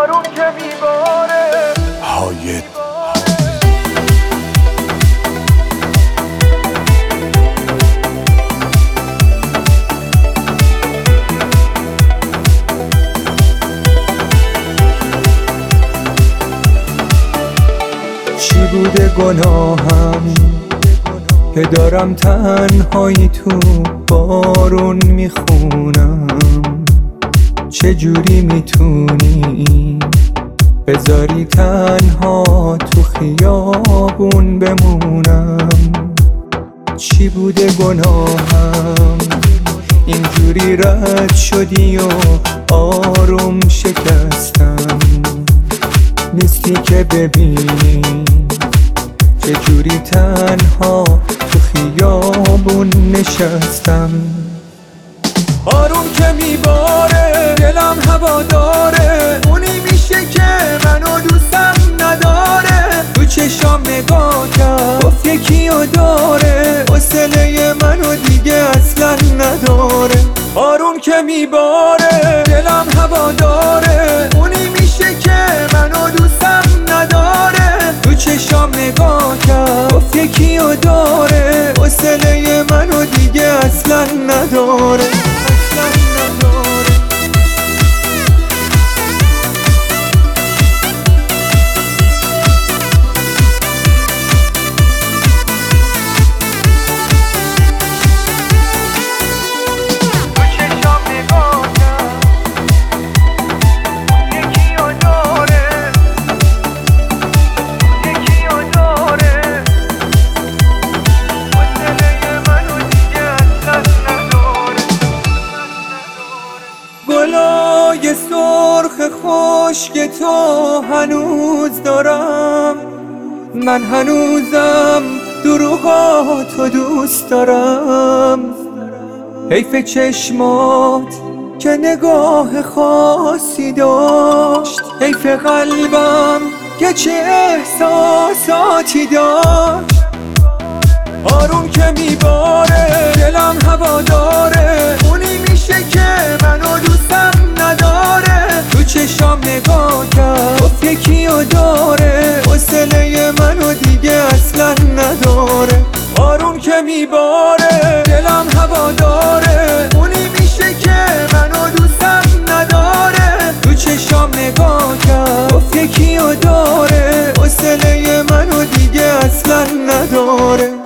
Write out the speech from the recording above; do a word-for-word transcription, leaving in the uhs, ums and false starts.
بارون که میباره هایت چی بوده گناهم که دارم تنهایی تو بارون میخونم؟ چجوری میتونی بذاری تنها تو خیابون بمونم؟ چی بوده گناهم اینجوری رد شدی و آروم شکستم؟ نیستی که ببینی چجوری تنها تو خیابون نشستم. آروم که میباره دلم هوا داره، اونی میشه که منو دوستم نداره. تو چشام نگاه کرد گفت یکیو داره، حوصله منو دیگه اصلا نداره. آروم که میباره دلم هوا داره، اونی میشه که منو دوستم نداره. تو چشام نگاه کرد گفت یکیو داره، حوصله منو دیگه اصلا نداره. اصلا نداره. گلای سرخ خشک تو هنوز دارم، من هنوزم دروغاتو دوست دارم. حیف چشمات که نگاه خاصی داشت، حیف قلبم که چه احساساتی داشت. آروم که میباره دلم هوا داره، اونی میشه که منو دوستم نداره. تو چشام نگاه کرد گفت یکیو داره، حوصله منو دیگه اصلا نداره. آروم که میباره دلم هوا داره، اونی میشه که منو دوستم نداره. تو چشام نگاه کرد گفت یکیو داره، حوصله منو دیگه اصلا نداره.